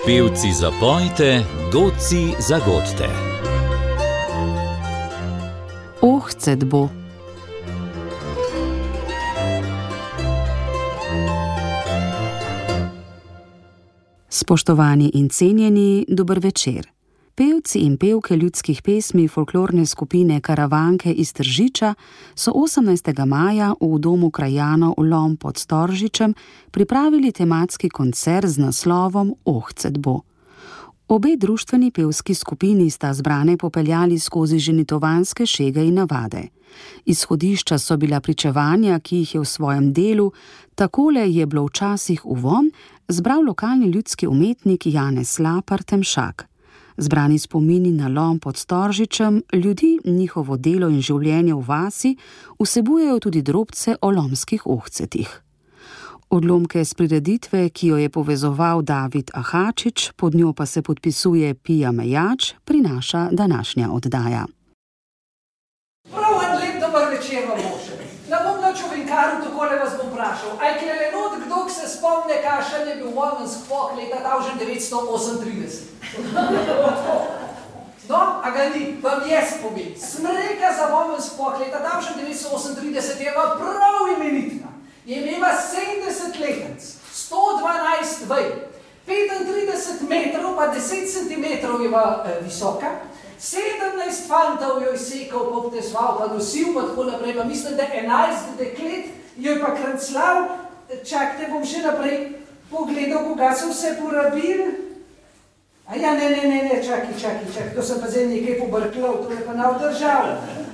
Pevci zapojte, godci zagodite. Ohcet bo. Spoštovani in cenjeni, dober večer. Pevci in pevke ljudskih pesmi folklorne skupine Karavanke iz Tržiča so 18. maja v Domu krajanov Lom pod Storžičem pripravili tematski koncert z naslovom Ohcet bo. Obe društveni pevski skupini sta zbrane popeljali skozi ženitovanske šege in navade. Izhodišča so bila pričevanja, ki jih je v svojem delu Takole je bilo včasih uvon zbral lokalni ljudski umetnik Janez Lapar Temšak. Zbrani spomini na Lom pod Storžičem ljudi, njihovo delo in življenje v vasi vsebujejo tudi drobce o lomskih ohcetih. Odlomke s prireditve, ki jo je povezoval David Ahačič, pod njo pa se podpisuje Pija Mejač, prinaša današnja oddaja. Prav en lep dober večer vam boše. Ne bom noč v Vinkaru, takole vas bom vprašal. Aj klelenot, kdo se spomne, kakšen je bil Vomensk pok leta 1938? No, a ga ni, vam jaz povem. Smreka za Vomensk pok leta 1938 je prav imenitna. Je imela 70 letnic, 112 vaj, 35 metrov pa 10 centimetrov je visoka, 17 fantov jo je sekal, poptesval, pa nosil, pa tako naprej, pa mislim, da 11 deklet jo je pa kranclav. Čakajte, bom še naprej pogledal, koga so vse porabili. A ja, ne, čakaj, to sem pa zdaj nekaj pobrklal, to je pa navdržal.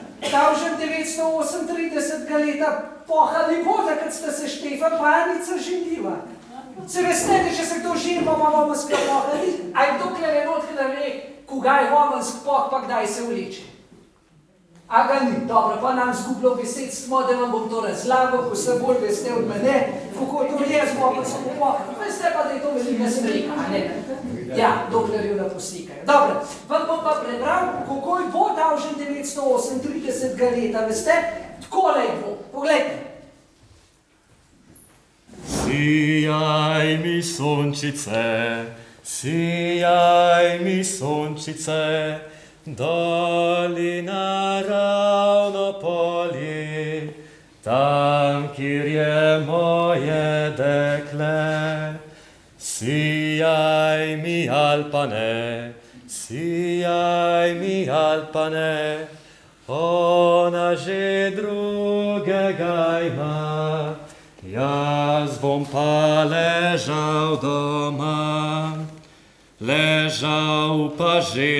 1938 leta pohali bo, takrat sta se Štefan pa Anica ženila. Se veste, da če se kdo žen, pa ima Vomenska pohali? Aj dokler je notkle ve, koga je Vomensk poh, pa kdaj se vleče. A ga ni, dobro, pa nam zgubljal besedstvo, da vam bom to razlagal, ko se bolj veste od mene, kako to je z Vomenskom pohom. Veste pa, da je to velika smreka, a ne? Ja, dokler jo naposlikajo. Dobro, vam bom pa prebral, kako je bo 1938 leta, veste? Takole je bo, poglejte. Sijaj mi sončice, dolina ravno polje, tam, kjer je moje dekle. Sijaj mi Alpane, ona že drugega ima, jaz bom pa ležal doma. Ležal pa že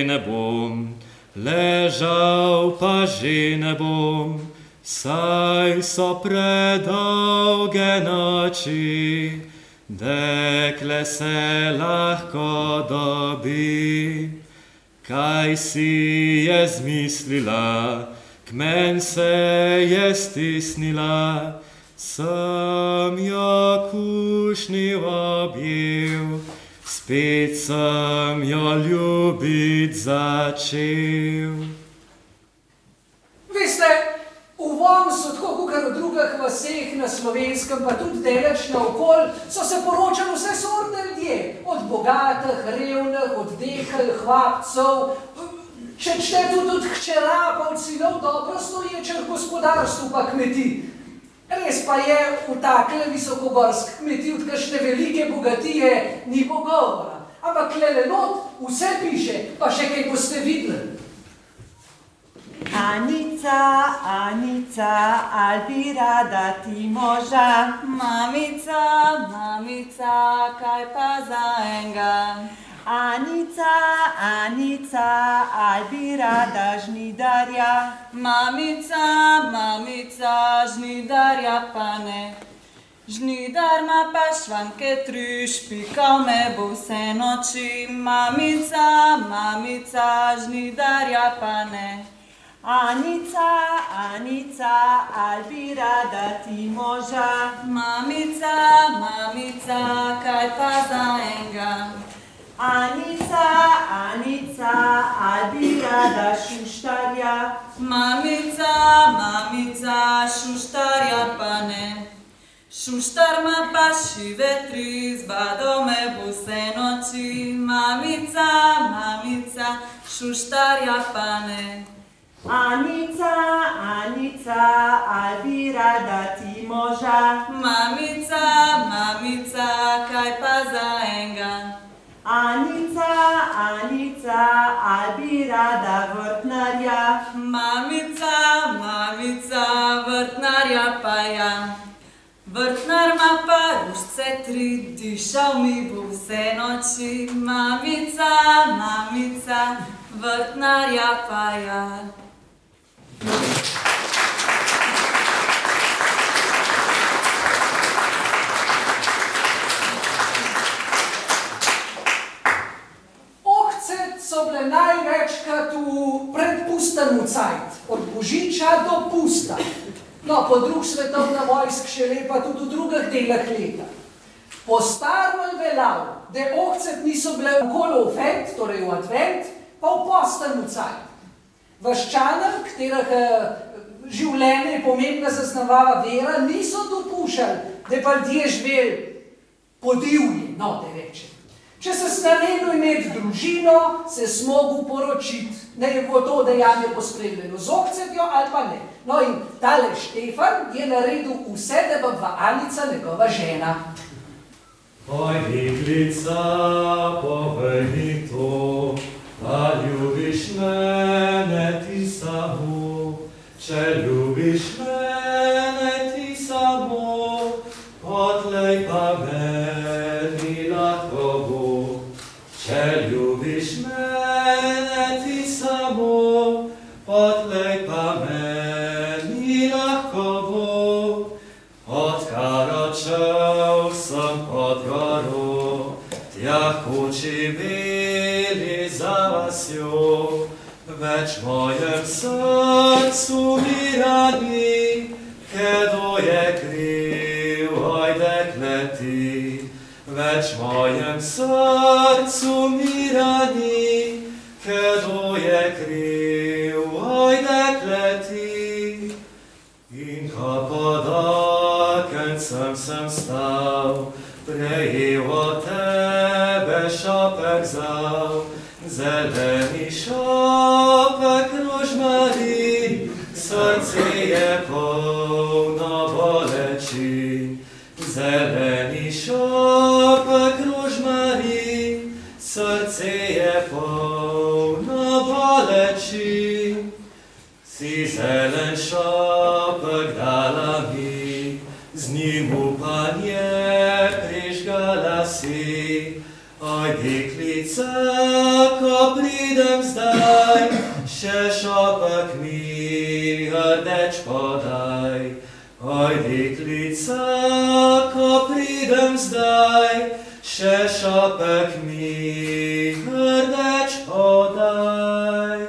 ne bom, saj so predolge noči, dekle se lahko dobi. Kaj si je zmislila, k men se je stisnila, sem jo kušnil objel, spet sem jo ljubit začel. Veste, v Vomsu, tako kakor v drugih vaseh na Slovenskem, pa tudi deleč naokol, so se poročali vse sorte ljudje. Od bogatih, revnih, od dekel, hlapcev, če tudi hčera, pa od sinov dobro stoječih gospodarstv pa kmetij. Res pa je, v takle visokoborsk kmetij od kakšne velike bogatije ni pogovora. Ampak klelenot vse piše, pa še kaj boste videli. Anica, al bi rada ti moža? Mamica, kaj pa za enga? Anica, al bi rada žnidarja? Mamica, žnidarja pa ne. Žnidar ma pa švanke triš, pikal me bo vse noči. Mamica, žnidarja pa ne. Anica, al bi rada ti moža? Mamica, kaj pa za enga? Anica, al bi rada šuštarja? Mamica, šuštarja pa ne. Šuštar ma pa šive tri, zbado me bo vse noči. šuštarja pane. Anica, Anica, al bi rada ti moža. Mamica, mamica, kaj pa za enga? Anica, Anica, al bi rada vrtnarja. Mamica, mamica, vrtnarja pa ja. Vrtnar ma pa rušce 3, dišal mi bo vse noči. Mamica, mamica, vrtnarja pa ja. Ohcet so bile največkrat v predpustnem cajt, od božiča do pusta. No, po drug svetovna vojsk še lepa tudi v drugih delah leta. Po starom veljal, da ohcet niso bile okolo ofent, torej v advent, pa v postem cajt. Vaščanom, katerih življenje pomembna zaznavava vera, niso dopuščali, da pa ljudje živeli podivje, no, da rečem. Če se namenil imeti družino, se smogel poročiti, ne je bilo to dejanje pospremljeno z ohcetjo ali pa ne. No in tale Štefan je naredil vse, da bo bila Anica njegova žena. Oj, deklica, povej mi to, da ljubiš mene ti samo. Če ljubiš mene ti samo, potlej pa meni lahko bo. Če ljubiš mene ti samo, potlej pa meni lahko bo. Odkar odšel sem pod goro, tja hoči bili za vasjo. Več mojem srcu mirani, kdo je kriv, oj dekle ti. Več mojem srcu mirani, kdo je kriv, oj dekle ti. In ko pod okencem sem stal, prejel od tebe šopek zal. Zeleni šopek rožmarin, srce je polno boleči. Zeleni šopek rožmarin, srce je polno boleči. Si zelen šopek dala mi, z njim upanje prižgala si. Oj, deklica, ko pridem zdaj, še šopek mi rdeč podaj. Oj, deklica, ko pridem zdaj, še šopek mi rdeč podaj.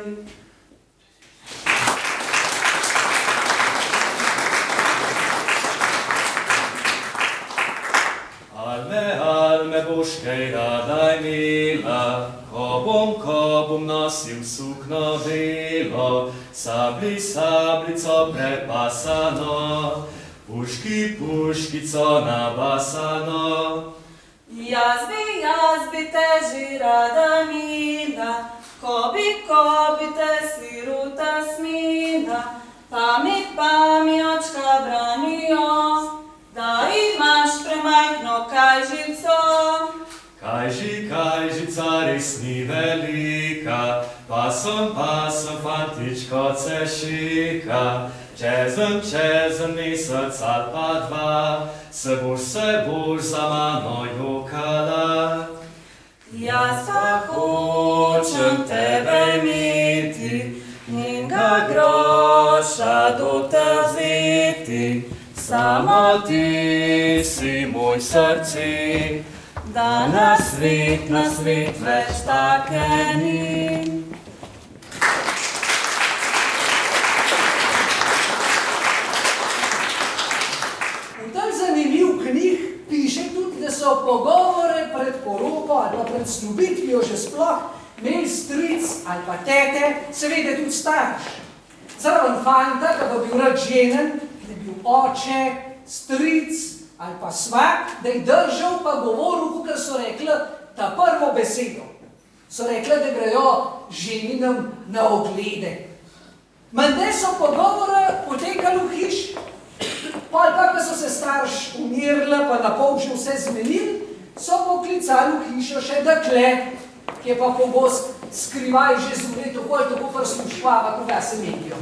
Alme, boš kaj rada imela, ko bom nosil sukno belo, sablico prepasano, puškico nabasano. Jaz bi te že rada mila, ko bi te siruta smila, pa mi očka branijo, da imaš premajhno kajžico. Kajžica res ni velika, pa sem fantičko cešika. Čez mesec ali pa dva, se boš za mano jokala. Jaz pa hočem tebe imeti, in ga groša do te vzeti. Samo ti si moj srce, da na svet več take ni. V tem zanimiv knjig piše tudi, da so pogovore pred poroko ali pa pred snubitvijo že sploh imeli stric ali pa tete, seveda tudi starš. Zraven fanta, da bo bil rad ženen, da je bil oče, stric ali pa svak, da je držal pa govoril, kakor so rekli, ta prvo besedo. So rekle, da grejo ženinam na oglede. Mende so pogovore potekali v hiš. Pol pa, ko so se starš umirili, pa na pol že vse zmenili, so poklicali v hišo še dekle, ki je pa pogost skrivaj že zunaj, tako prisluškava, koga se menijo.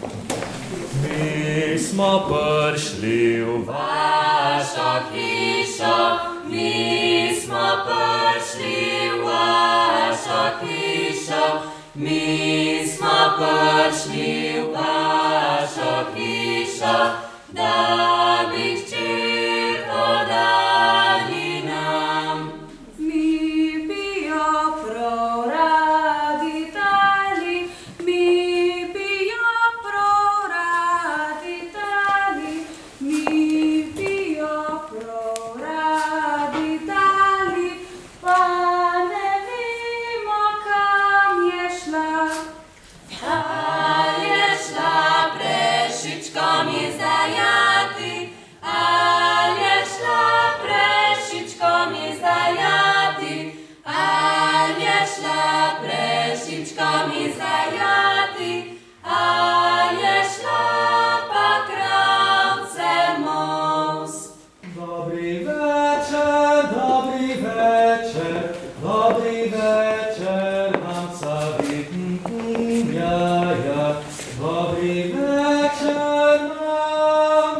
Mi smo prišli v vašo hišo, mi smo prišli v vašo hišo, mi smo prišli v vašo hišo, da bi hčerko dali nam. Mi bi jo prav radi dali, mi bi jo prav radi dali, mi bi jo prav radi dali, pa ne vemo, kam je šla. Ali je šla prešičkom izdajati, ali je šla prešičkom izdajati, ali je šla prešičkom izdajati, ali je šla pa kravce most. Dobri večer, dobri večer, dobri večer, nam carit, jaja. Dobri večer, nam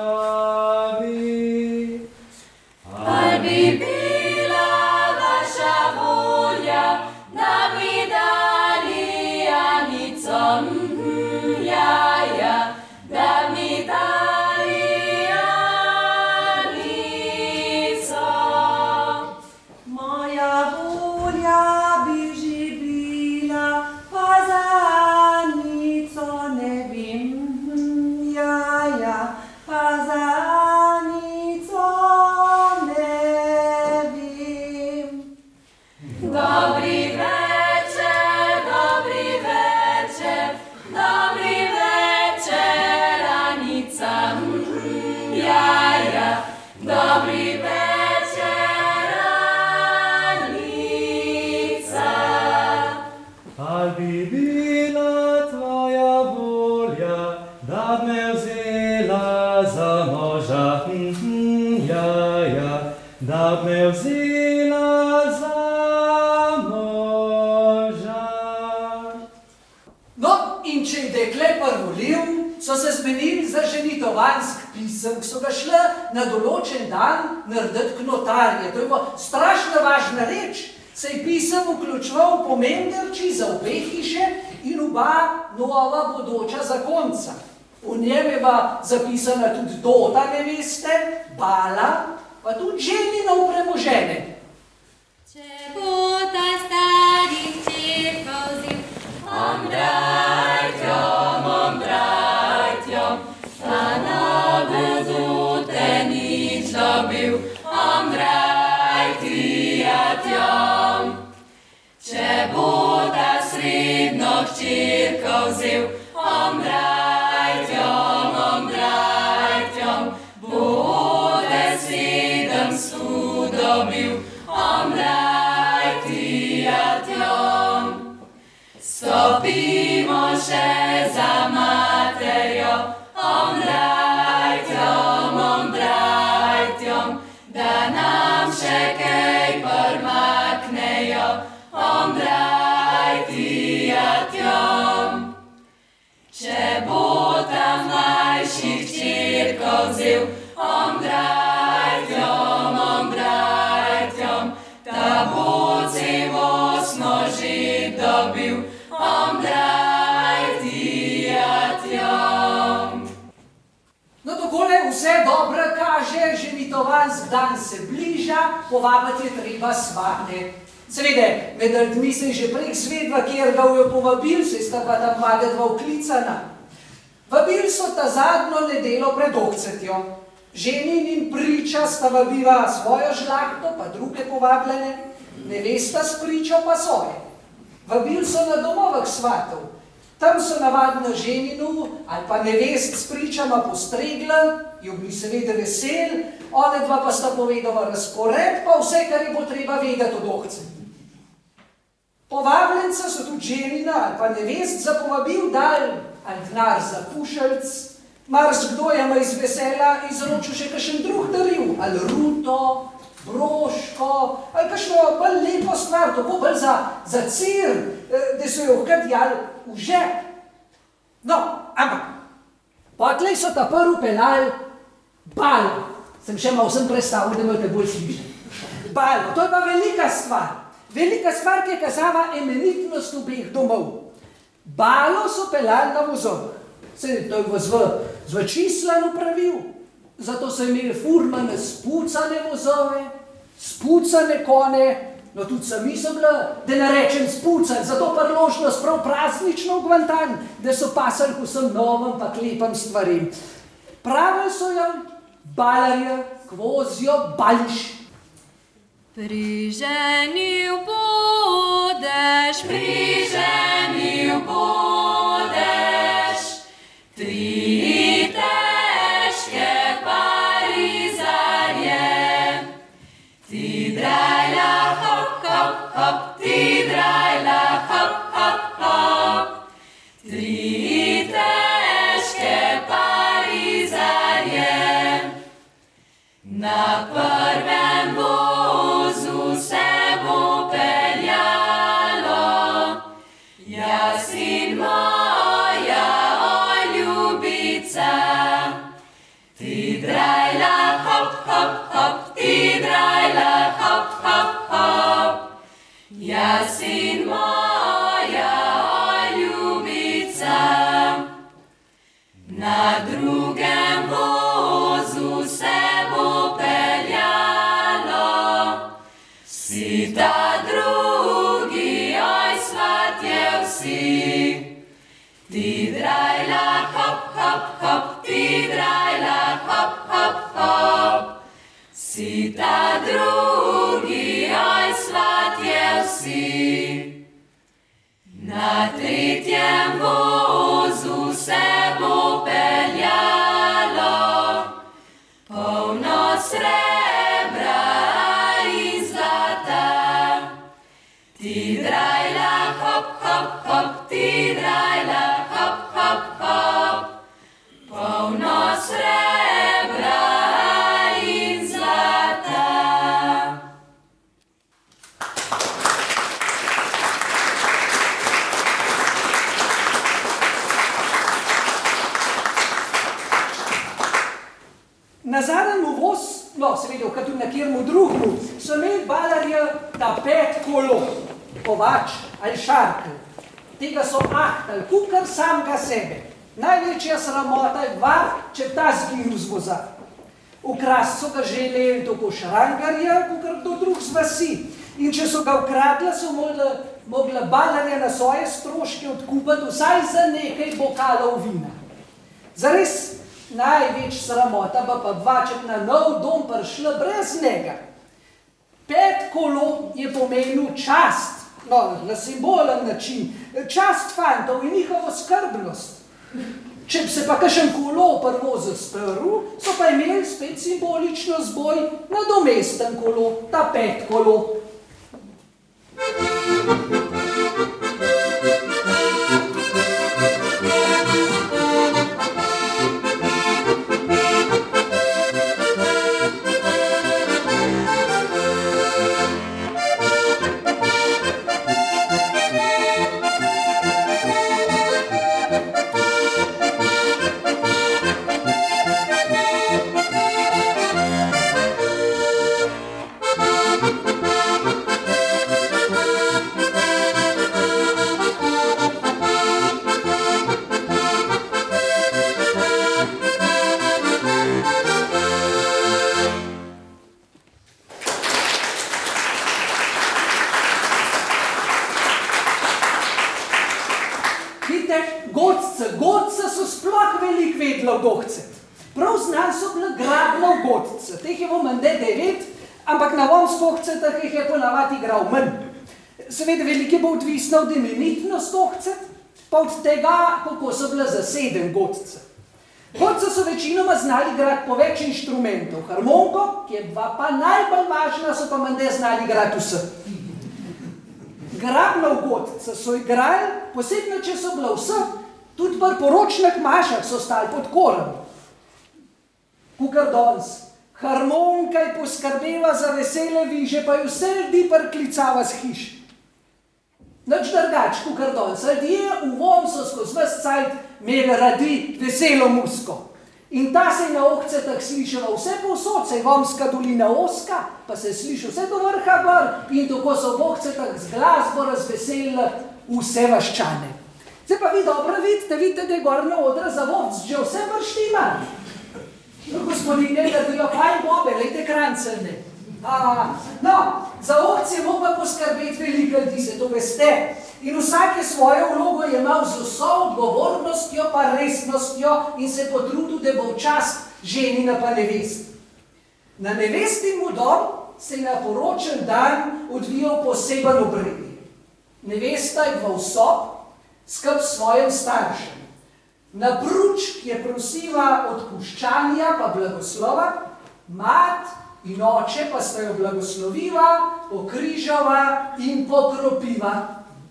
carit. Al bi bila vaša volja, da bi dali Anico, jaja, da mi dali Anico. Moja volja bi že bila, pa za Anico ne vem, jaja, pa za Anico ne vem. Dobri večer, dobri večer, dobri večer, Anica, jaja, dobri večer, Anica. Al bi bila tvoja volja, da bi me vzela za moža, jaja, da bi me vzela za moža. No, in če je dekle prvolil, so se zmenili za ženitovansk pisem, ki so ga šle na določen dan narediti k notarje. To je pa strašno važna reč. Se je pisem vključeval pomembnejši za obe hiše in oba nova bodoča zakonca. V njem je pa zapisana tudi dota neveste, bala, pa tudi ženino premoženje. Če bo ta stari hčerka vzil, ombrajtjom, pa na bodu te nič dobil, ombrajtjatjom. Če bo ta srednjo hčerka vzel, ombrajtjom, bode 700 dobil, ombrajtjatjom. Stopimo še za materjo, ombrajtjom, da nam še kaj prmaknejo, ombrajtjatjom. Če bo ta mlajši hčerko vzel, ombrajtjom, ta bo celostno že dobil, ombrajtjatjom. No, takole vse dobro kaže, ženitovansk dan se bliža, povabiti je treba svate. Seveda, med ljudmi se je že prek zvedla, kjer ga jo povabil, se sta pa tam dva vklicana. Vabil so ta zadnjo nedelo pred ohcetjo. Ženin in priča sta vabila svojo žlahto, pa druge povabljene, nevesta s pričo pa svoje. Vabil so na domovih svatov. Tam so navadno ženinu ali pa nevest s pričama postregla, jo bili seveda vesel, one dva pa sta povedala razpored, pa vse, kar je bo treba vedeti od ohce. Povabljenca so tudi ženina ali pa nevest za povabil dal, ali denar za pušelc, marsikdo je me iz vesela izročil še kakšen drug daril, ali ruto, broško, ali kakšno bolj lepo stvar, to bo bolj za cir, da so jo vkadjali v žep. No, ampak, potlej so ta prvi pelali balo. Sem še malo sem predstavil, da me te bolj sliši. Balo, to je pa velika stvar. Velika stvar, ki je kazava emenitnost obeh domov. Balo so pelali na vozovih. Se to je zvačislan upravil. Zato so imeli furmane spucane vozove, spucane kone, no tudi sami so bila, da ne rečem spucan, zato priložnost prav praznično ugvantan, da so pasali k vsem novem pa lepem stvarim. Pravili so jo balarje, kvozijo balš. Priženil budeš, priženil budeš, tri težke parizarje. Ti drajla hop, hop, hop, ti drajla hop, hop, hop, tri težke parizarje. Na prvem vozu se bo peljalo, jaz in moja ljubica. Ti drajla hop, hop, hop, ti drajla hop, hop, hop, jaz in moja ljubica. Na drugem vozu se bo peljalo, si ta drugi, oj svatje vsi. Ti drajla hop, hop, hop, ti drajla hop, hop, hop, si ta drugi, oj svatje vsi. Na tretjem vozu se bo peljalo, polno srebra in zlata. Ti drajla hop, hop, hop, ti drajla hop, hop, hop, polno srebra in zlata. Na zadnjem voz, no seveda, kot tudi na kjermu drugmu, so imeli balarje ta 5 kolo, kovač ali šarkelj. Tega so ahtali, kukar samega sebe. Največja sramota je če ta zginil z voza. Ukrast so ga želeli tako šrangarja, kukar kdo drug z vasi. In če so ga ukradla, so mogla balarja na svoje stroške odkupati vsaj za nekaj bokalov vina. Zares največ sramota pa če na nov dom prišla brez njega. 5 kolo je pomenil čast, no, na simbolen način, čast fantov in njihovo skrbnost. Če bi se pa kakšen kolo prvozu strl, so pa imeli spet simbolično zboj nadomesten kolo, ta 5 kolo. Godce so sploh veliko vedela v Gohcet. Prav znan so bila grabna v Godce. Teh je mende 9, ampak na vam Gohcetah jih je ponavadi igral manj. Seveda veliko je bo odvisno od imenitnost Gohcet, pa od tega, kako so bila zaseden Godce. Godce so večinoma znali igrati po več inštrumentov. Harmoniko, ki je pa najbolj važna, so pa mende znali igrati vse. Grabna ugodca so igrali, posebno, če so bila vse, tudi pri poročnih mašah so stali pod korom. Kukar danes, harmonika je poskrbela za vesele viže, pa je vse ljudi priklicava z hiš. Nič drugač, kukar danes, ljudje v Vomsu skozi ves cajt imeli radi veselo muziko. In ta se je na ohcetah slišala vse povsod, se je Vomska dolina oska, pa se je slišal vse do vrha gor in tako so v ohcetah z glasbo razveselili vse vaščane. Zdaj pa vi dobro vidite, da je gor na odra za Vomc že vse vrštima. Gospodine, da delo fajn bobe, lejte krancelne. No, za ohce je mogla poskrbeti veliko ljudi, se to veste. In vsak je svojo vlogo jemal z vso odgovornostjo pa resnostjo in se potrudil, da bo v čast ženina pa nevest. Na nevestin dom se je na poročen dan odvijal poseben obred. Nevesta je bila v sob skup s svojim staršem. Na bruč, ki je prosila odpuščanja pa blagoslova, mat in oče pa sta jo blagoslovila, pokrižala in pokropiva.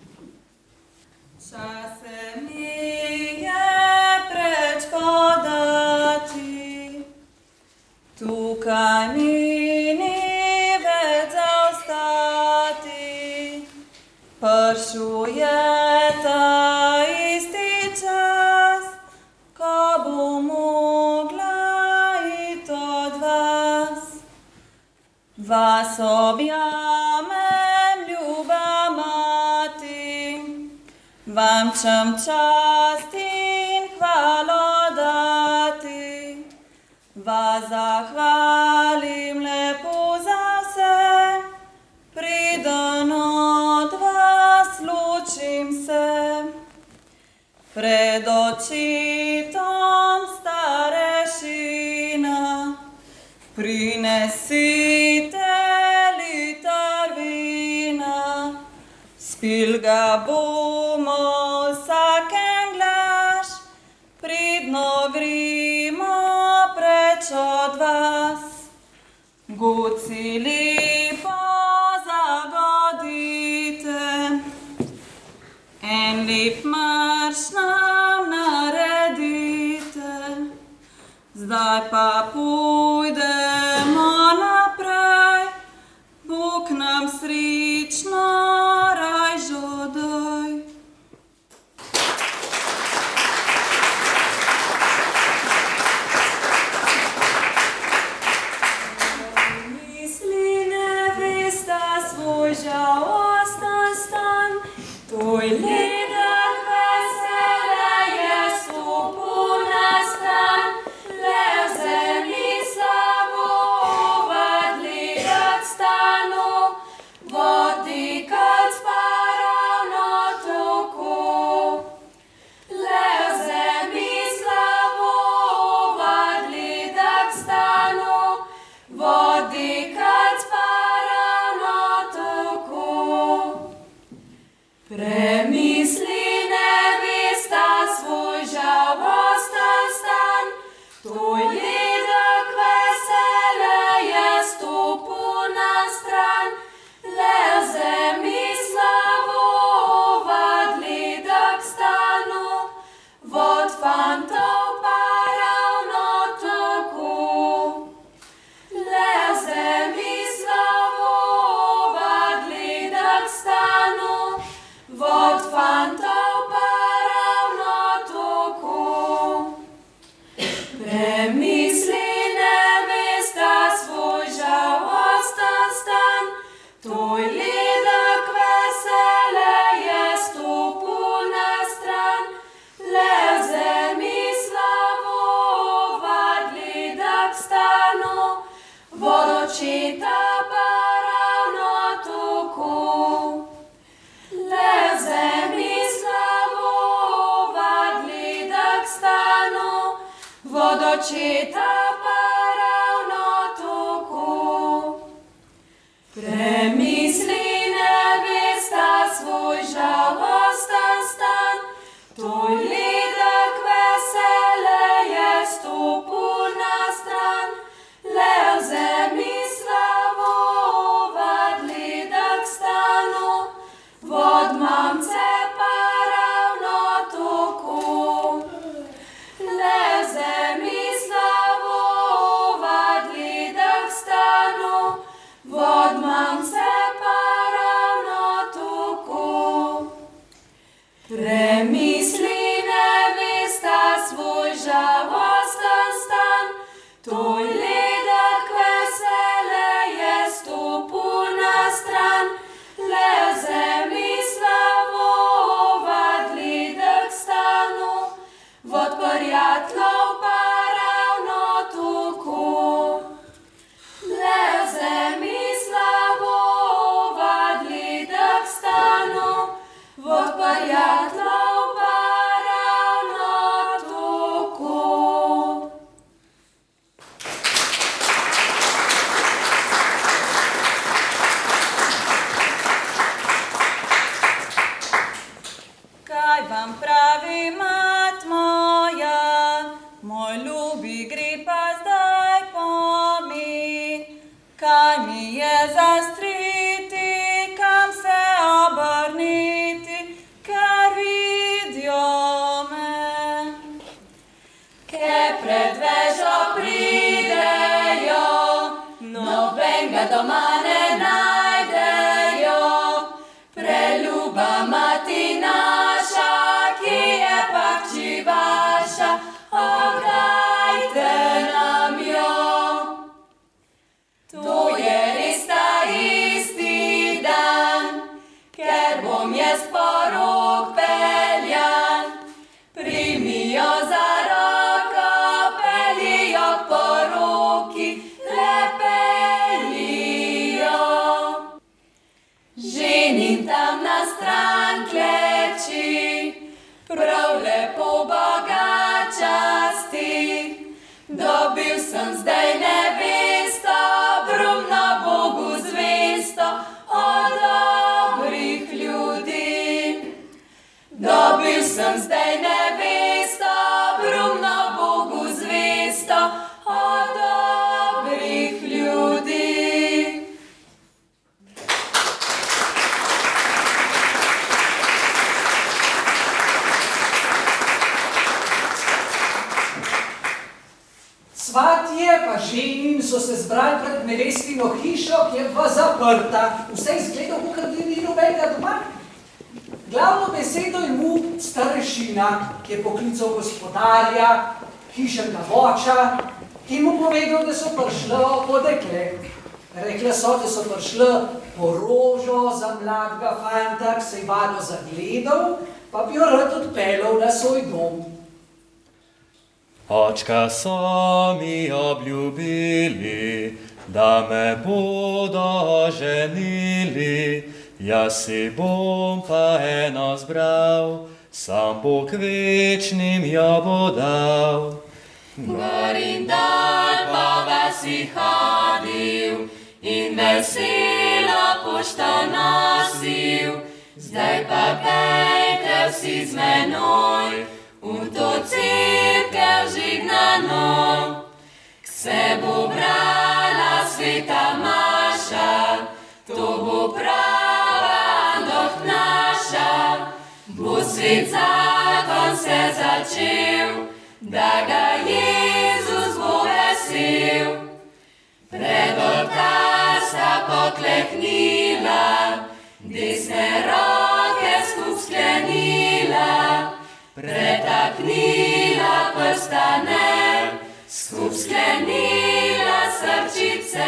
Čase mi je preč podati, tukaj mi ni več zaostati. Prišel je ta isti čas, ko bom mogla iti od vas. Vas objamem, ljuba mati, vam čem čast in hvalo dati. Vas zahvalim lepo za vse, preden od vas ločim se. Pred očitom starešina, prinesite liter vina, spil ga bomo vsaken glaš, pridno gremo preč od vas. Goci lepo zagodite, en lep marš nam naredite, zdaj pa pojdemo naprej, Bog nam srečno raj žodaj. Misli nevesta svoj žalostan stan, tvoj ledak vesele je stopil na stran, le v zemlji slavo vadledat stanu, vodikat sparavno toko. Le v zemlji slavo vadledat stanu, vodikat sparavno toko. Premisli nevesta svoj žalostan stan, tvoj ledak vesele je stopil na stran, le v zemlji slavo vadledak stanu, vod fantov pa ravno tako. Le v zemlji slavo vadledak stanu, vod fantov pa ravno tako. Premisli nevesta svoj žalostan stan, tvoj ledak vesele je stopil na stran, le v zemlji slavo vadledak stanu, vod očeta pa ravno tako. Le v zemlji slavo vadledak stanu, vod očeta pa ravno tako. Premisli nevesta svoj žalostan stan, tvoj ledak vesele je stopil na stran, le v zemlji slavo vadledak stanu, vod mi je zastriti, kam se obrniti, ker vidijo me. Ke pred vežo pridejo, nobenega doma ne najdejo. Preljuba mati naša, ki je pakči vaša, oddajte nam jo. To je res ta isti dan, ker bom jaz porok peljan. Primi jo za roko, pelji jo k poroki, le pelji jo. Ženin tam na stran kleči, prav lepo Boga časti. Dobil sem zdaj nevesto, brumno Bogu zvesto, od dobrih ljudi. Dobil sem zdaj nevesto, brumno Bogu zvesto, od dobrih ljudi. Svatje pa ženin so se zbrali pred nevestino hišo, ki je pa zaprta. Vse izgleda, kakor ni nobenega doma. Glavno besedo je mu starešina, ki je poklical gospodarja, hišenka voča, in mu povedal, da so prišla po dekle. Rekla so, da so prišla po rožo za mladega fanta, ki se je vado zagledal, pa bi jo rad odpeljal na svoj dom. Očka so mi obljubili, da me bodo ženili, jaz si bom pa eno zbral, sam Bog večnim jo bo dal. Gor in dol po vasi hodil in veselo pošto nosil, zdaj pa pejte vsi z menoj v to cerkev žignano. K se bo brala sveta maša, to bo prava andoh naša. Bo svet zakon se začel, da ga Jezus bo vesel. Pred oltar sta pokleknila, desne roke skup sklenila, pretaknila prstane, skup sklenila srčice.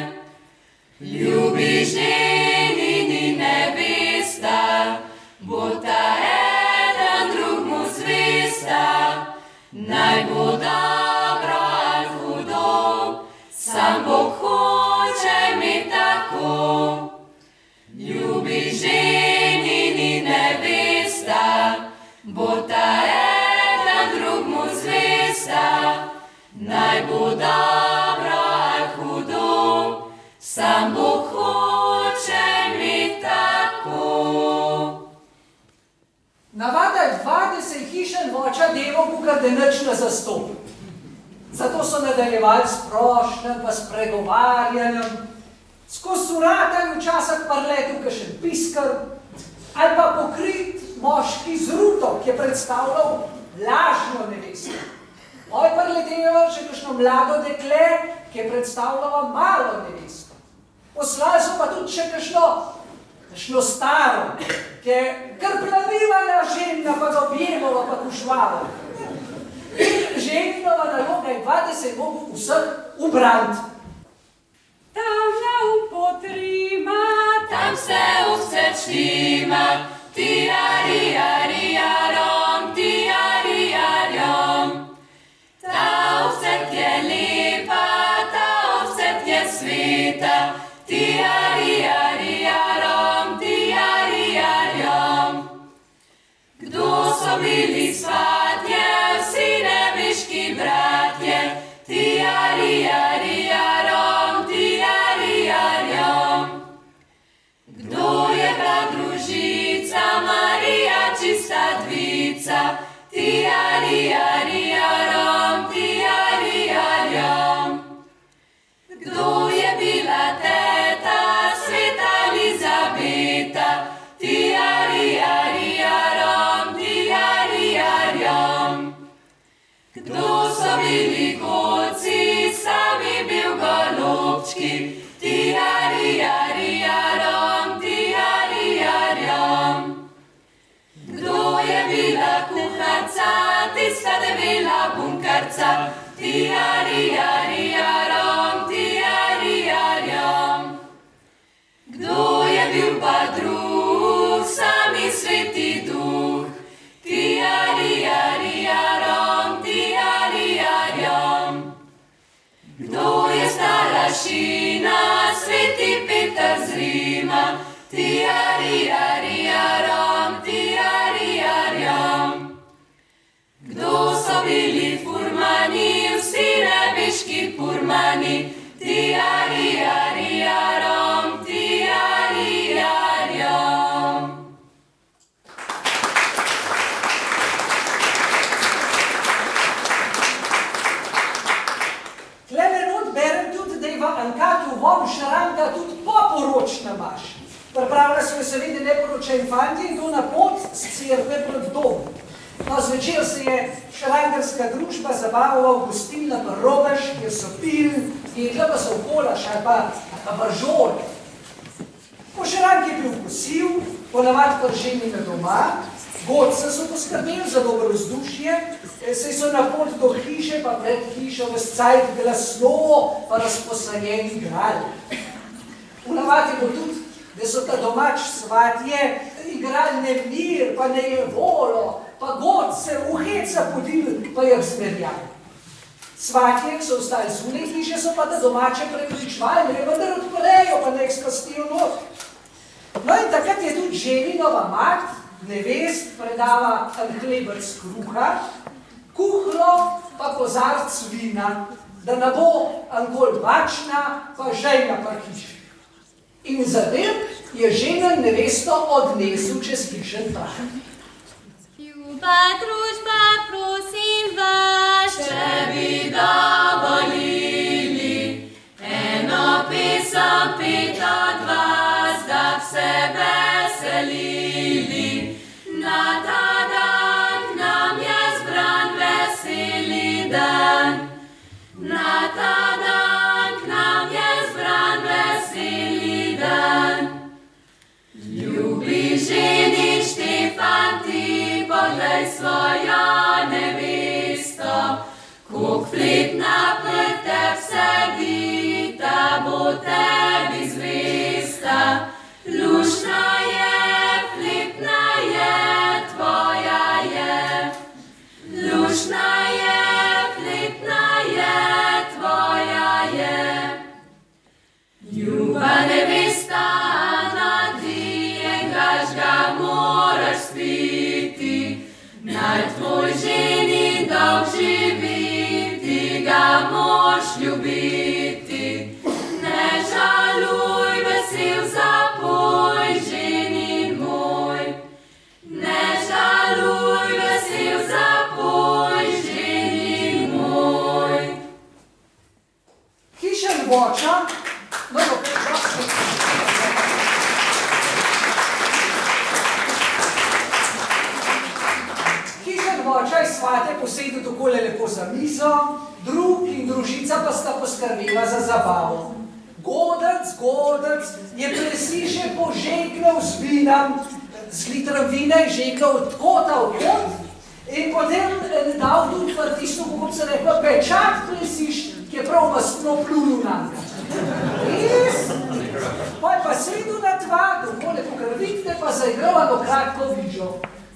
Ljubi ženin in nevesta, bo ta eden drugmu zvesta. Naj bo dobro ali hudo, sam Bog hoče imeti tako. Ljubi ženin in nevesta, bo ta eden drugmu zvesta. Naj bo dobro ali hudo, sam Bog hoče imeti tako. Navada je 20 hišen voča devo, kar da nič ne zastopi. Zato so nadaljevali s prošnjem pa s pregovarjanjem, skozi vrata in včasih parletil kakšen piskar, ali pa pokrit moški z ruto, ki je predstavljal lažno nevesto. Ali parletejo še kakšno mlado dekle, ki je predstavljala malo nevesto. Poslali so pa tudi še kakšno staro, ki je kar plavivala žena, pa ga objemala, pa kušvala. In ženinova naloga je 20 mogel vseh ubrant. Tam na upotrima, tam se vse štima, ti-a-ri-a-ri-a-rom, ti-a-ri-a-rom. Ta ovset je lepa, ta ovset je sveta, ti-a-ri-a-ri-a-rom, ti-a-ri-a-rom. Kdo so bili svatje, vsi nebeški bratje, ti-a-ri-a-ri-a-rom, ti-a-ri-a-rom. tiariariarom, tiariariarom. Kdo je bil pa drug, sami Sveti Duh, tiariariarom, tiariariarom. Kdo je starešina, Sveti Peter z Rima, tiariariarom, tiariariarom. Kdo so bili furmani, vsi nebeški purmani, tiariariarom, tiariariarom. Tlele not berem tudi, da je v Ankatu vom šranka tudi poporočna maš. Pripravlja so jo seveda neporočeni fanti in to na pot z cerkve pred domom. No, zvečer se je šrankarska družba zabavala v gostilna pa Rogaš, kjer so pili, jedla pa so okolaš ali pa bržol. Po šranki je bil kosil, ponavad prženi na doma, godce so poskrbeli za dobro vzdušje, saj so na pot do hiše pa pred hišo v cajt glasno pa razposajeni igrali. Ponavad je bilo tudi, da so ta domač svatje igrali nemir, pa nejevolo, pa godce v heca podili, pa jih zmerjali. Svatje, ki so ostali zunaj hiše, so pa da domače prepričvali, ne vendar odprejo, pa ne jih spastijo not. No in takrat je tudi ženinova mat, nevest, predava en hlebrc kruha, kuhlo pa kozarc vina, da ne bo ankol bačna, pa žejna pa hiša. In zatem je ženen nevesto odnesel čez hišen prah. Ljuba družba, prosim vas, Če bi dovolili eno pesem pet od vas, da se veselili. Na ta dan k nam je zbran veseli dan. Na ta dan k nam je zbran veseli dan. Ljubi ženi Štefan, ti poglej svojo nevesto, kuk fletna pred teb sedi, ta bo tebi zvesta. Luštna je, fletna je, tvoja je. Luštna je, fletna je, tvoja je. Ljuba nevesta, na ti engaž ga moraš spiti, naj tvoj ženi dolg živi, ti ga moš ljubiti. Ne žaluj, vesel zapoj, ženin moj. Ne žaluj, vesel zapoj, ženin moj. Hiša Ljuboča, no, prosim. Hiša Ljuboča je svate posedel takole lepo za mizo, drug in družica pa sta poskrbela za zabavo. Godec je presiše požegnal z vinom, z litrom vina je žegnal od kota v kot in potem dal tudi v tisto, kako se rekla, pečat presiš, ki je prav mastno plunil nam. Res? Pa je pa sedel na dva, dokole pokrvitne, pa zaigral eno kratko vižo.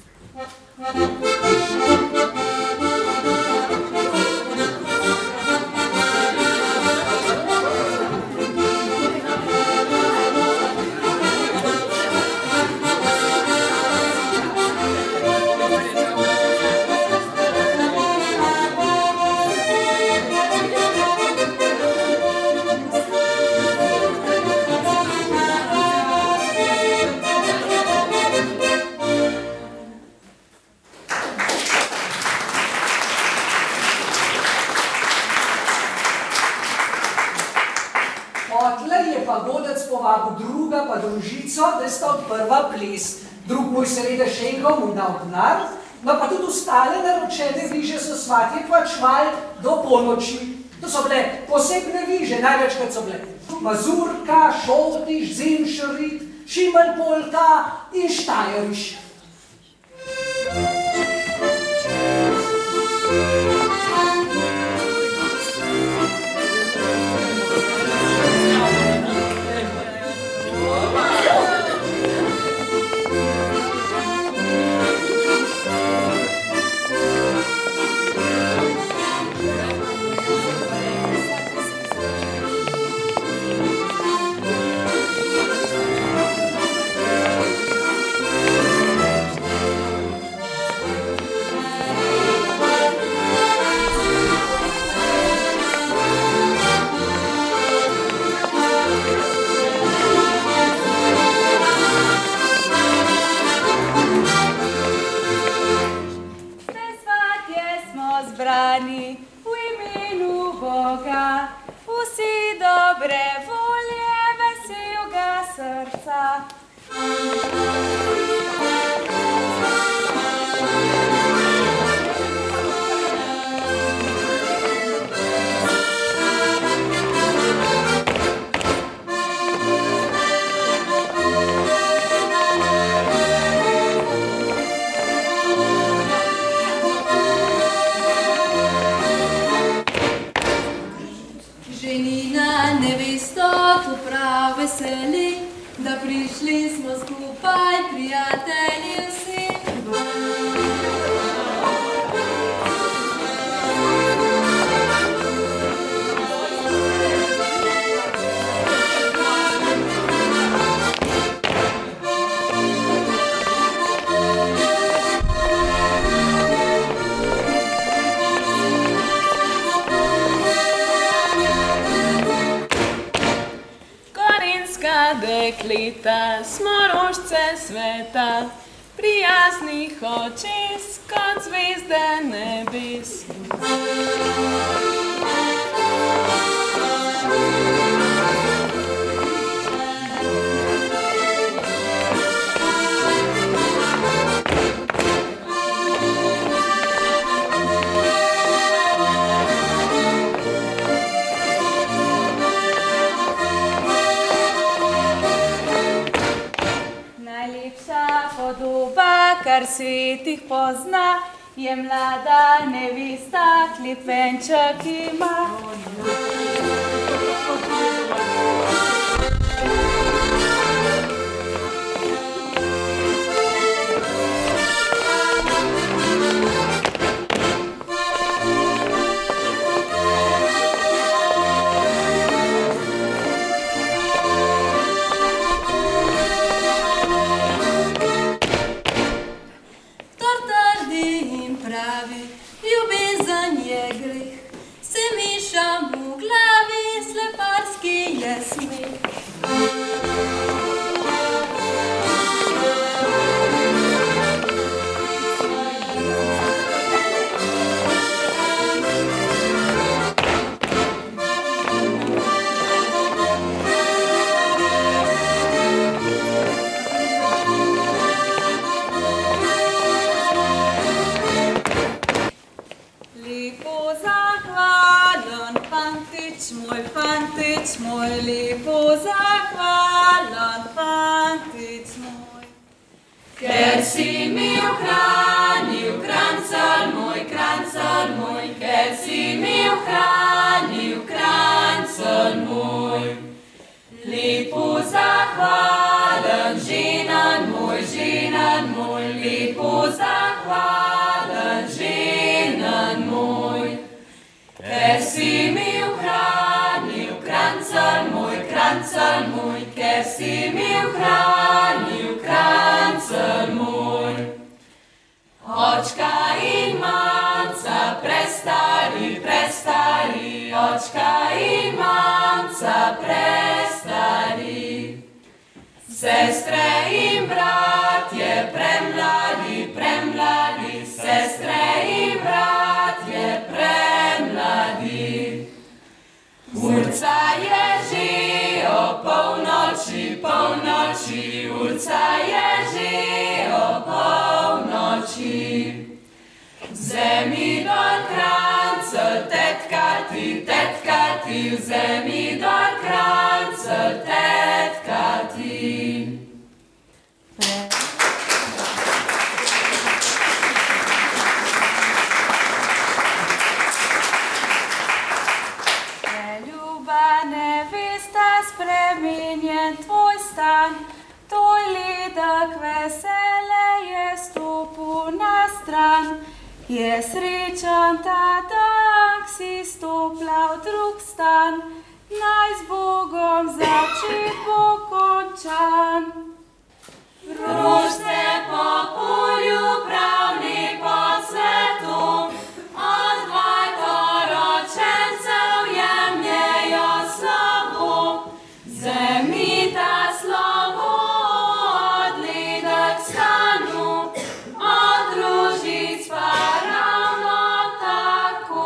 Druga pa družico, da sta odprla ples. Drug moj seveda šenkal, mu dal denar, no pa tudi ostale naročene viže so svatje plačevali do polnoči. To so bile posebne viže, največkrat so bile mazurka, šoltiš, zemšerit, šimeljpolka in štajeriš. Ženina nevesto to prav veseli, da prišli smo skupaj, prijatelji vsi. Dekleta smo rožce sveta, prijaznih očes kot zvezde nebes. Podoba, kar svet jih pozna, je mlada nevesta, klepenček ima. Ljubezen je greh, se mešam v glavi, sleparski je smeh. Moj lepo zahvalen fantič moj, ker si mi ohranil krancelj moj, ker si mi ohranil krancelj moj. Lepo zahvalen ženan moj, lepo zahvalen ženan moj, ker si mi ohranil krancelj moj, ker si mi ohranil krancelj moj. Očka in mamca prestari, očka in mamca prestari. Sestre in bratje premladi, sestre in bratje premladi. Urca je že o polnoči, urca je že o polnoči. Vzemi dol krancelj, tetka ti, vzemi dol krancelj, tetka ti. Spremenjen tvoj stan, tvoj ledek vesele je stopil na stran. Je srečen ta dan, si stopila v drug stan, naj z Bogom začet bo končan. Rožce po polju pravni pod svetom, od dvaj poročencev jemljejo slovo. Zemita slovo od ledek stanu, od rožic pa ravno tako.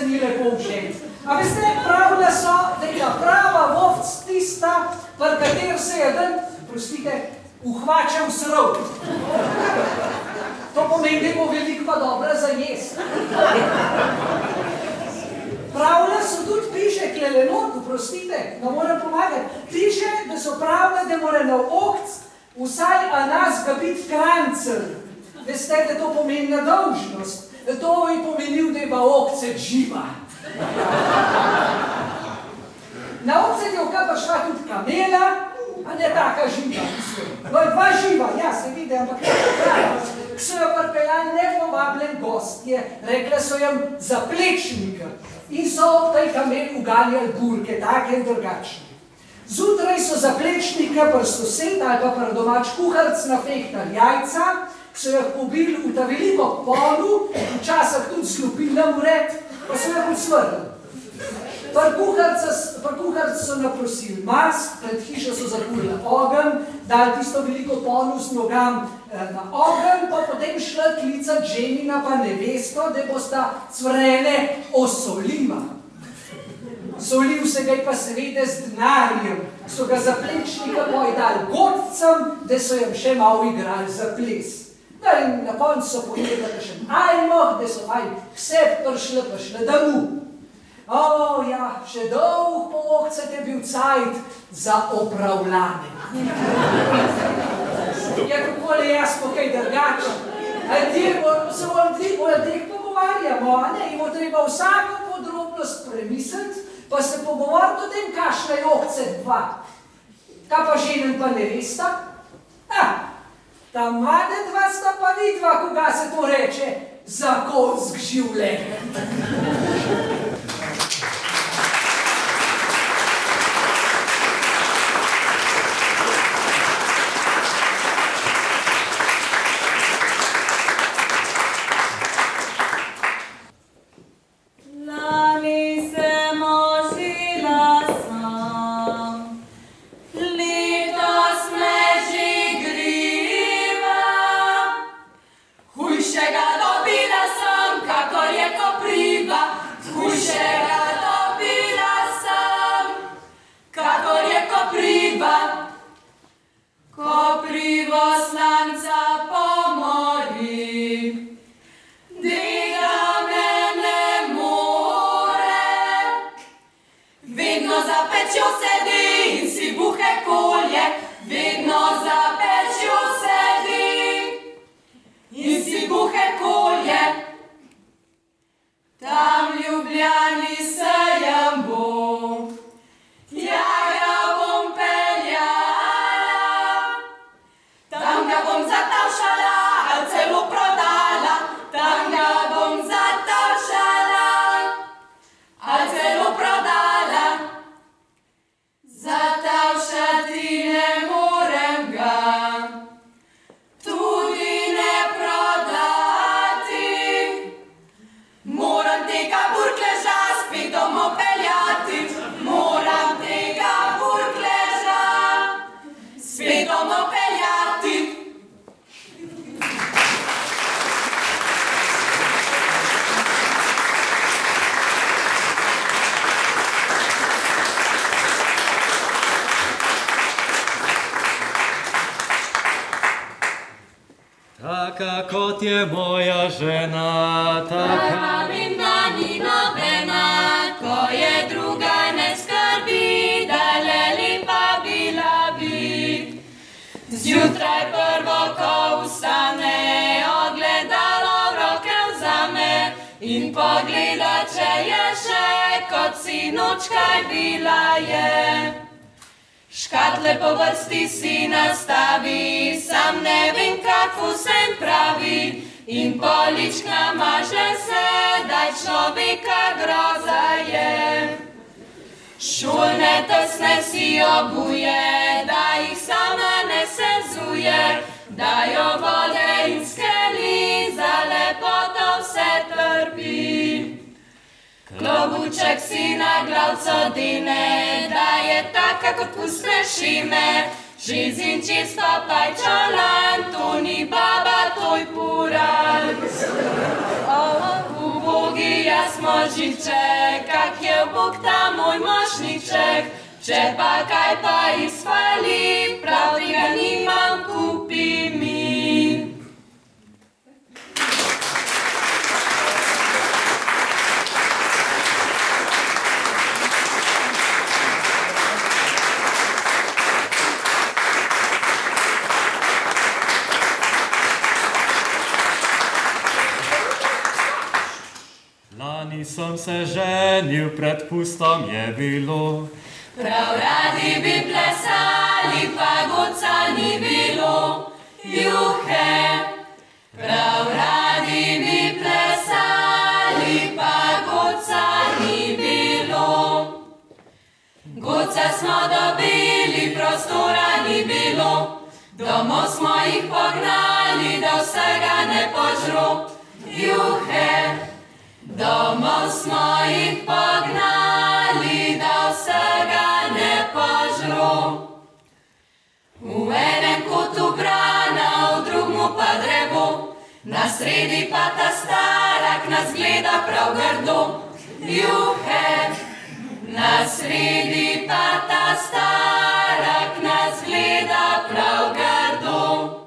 mi lepo všeč. A veste, pravila so, da je prava vovc tista, pri kater se je dan, prostite, uhvačal srov. To pomeni, da bo veliko pa dobra za jesti. Pravila so tudi piše klelenot, prostite, da moram pomagati. Piše, da so pravila, da mora na okc vsaj nas ga biti krancer. Veste, da to pomeni nadolžnost. To je pomenil, da je pa okce živa. Na okce je pa šla tudi kamela, a ne taka živa. No, dva živa, ja, se vidi, ampak ne pravi. K so jo pripeljali nepovabljen gostje, rekla so jim zaplečnika in so ob tej kamel uganjali burke, take in drugačne. Zjutraj so zaplečnika pri sosed ali pa pri domač kuharc nafehtali jajca, so jih pobili v ta veliko polu, včasih tudi slupili na muret, pa so jih odsvrli. Pri kuharc so naprosili mas, pred hišo so zakurili ogenj, dali tisto veliko polu z nogam na ogenj, pa potem šla klicat ženina pa nevesto, da bosta cvrele osolima. Solil se ga pa seveda z denarjem, so ga zaplečnika pojedali godcem, da so jim še malo igrali za ples. No in na koncu so pojedali še ajmoh, da so fajn vse prišle domov. O, ja, še dolg po okcet je bil cajt za opravljanje. Ja, kako le jaz po kaj drugače. Se bomo o teh pogovarjamo, a ne? In bo treba vsako podrobnost premisliti, pa se pogovoriti o tem, kakšna je okcet dva. Kaj pa ženen pa nevesta? Ta mlade dva sta pa vidva, koga se to reče, zakonsk življenje. Taka kot je moja žena, taka vinda ni nobena, ko je druga ne skrbi, da le lepa bila bi. Zjutraj prvo, ko vstane, ogledalo v roke vzame in pogleda, če je še kot sinočka bila je. Škatle po vrsti si nastavi, sam ne vem, kako sem pravi, in polička maže se, daj človeka groza je. Šolne tesne si obuje, da jih sama ne sezuje, dajo vode in skeli, za lepoto vse trpi. Klobuček si na glavco dine, da je taka kot pustne šime, žiz in čisto pajčalan, to ni baba, to je pural. Ubogi je jaz možniček, kak je Bog ta moj mošniček, če pa kaj pa izfali, prav tega nimam, kupi mi. Lani sem se ženil, pred pustom je bilo. Prav radi bi plesali, pa godca ni bilo, juhe. Prav radi bi plesali, pa godca ni bilo. Godca smo dobili, prostora ni bilo, domov smo jih pognali, da vsega ne požro, juhe. Domov smo jih pognali, da vsega ne požro. V enem kotu brana, v drugmu pa drevo, na sredi pa ta starak nas gleda prav grdo, juhe. Na sredi pa ta starak nas gleda prav grdo.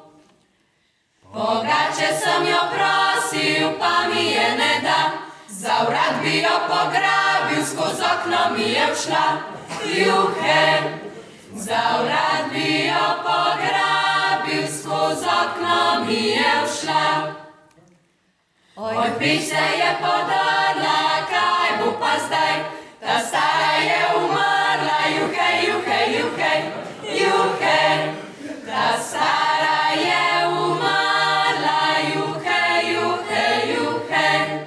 Pogače sem jo prosil, pa mi je ne da, za vrat bi jo pograbil, skozi okno mi je všla, juhe. Za vrat bi jo pograbil, skozi okno mi je všla. Oj, peš se je podrla, kaj bo pa zdaj, ta stara je umrla, juhe, juhe, juhe, juhe. Ta stara je umrla, juhe, juhe, juhe.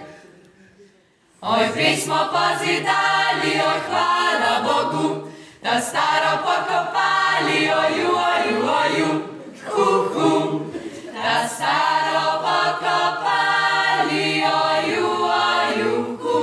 Oj, prej smo pozidali, oj, hvala Bogu, da staro pokopali, oju, oju, oju, hu. Da staro pokopali, oju, oju, hu.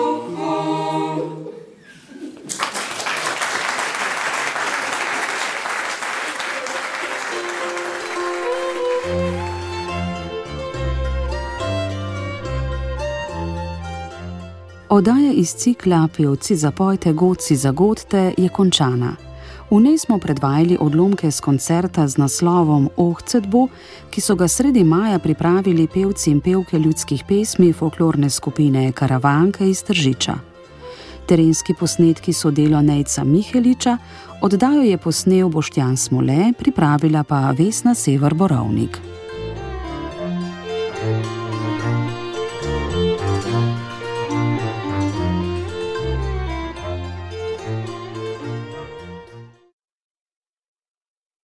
Oddaja iz cikla Pevci zapojte, godci zagodte je končana. V njej smo predvajali odlomke z koncerta z naslovom Ohcetbu, ki so ga sredi maja pripravili pevci in pevke ljudskih pesmi folklorne skupine Karavanke iz Tržiča. Terenski posnetki so delo Nejca Miheliča, oddajo je posnel Boštjan Smole, pripravila pa Vesna Sever Borovnik.